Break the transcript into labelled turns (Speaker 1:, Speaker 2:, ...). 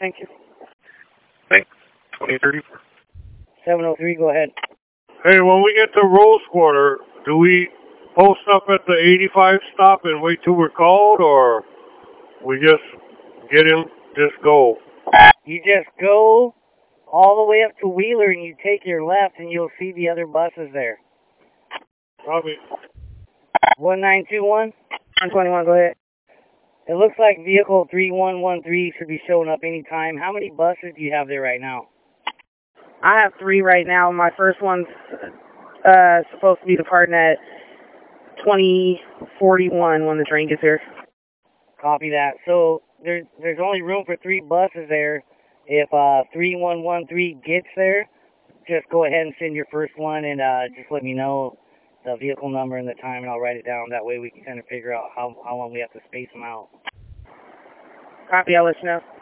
Speaker 1: Thank you.
Speaker 2: Thanks. 2034.
Speaker 1: 703, go ahead.
Speaker 3: Hey, when we get to Rose Quarter, do we post up at the 85 stop and wait till we're called, or we just get in, just go?
Speaker 1: You just go all the way up to Wheeler and you take your left and you'll see the other buses there.
Speaker 3: Probably.
Speaker 1: 1921?
Speaker 4: 121, go ahead.
Speaker 1: It looks like vehicle 3113 should be showing up anytime. How many buses do you have there right now?
Speaker 4: I have 3 right now. My first one's supposed to be departing at 2041 when the train gets here.
Speaker 1: Copy that. So there's only room for 3 buses there. If 3113 gets there, just go ahead and send your first one and just let me know the vehicle number and the time, and I'll write it down. That way we can kind of figure out how long we have to space them out.
Speaker 4: Copy, I'll let you know.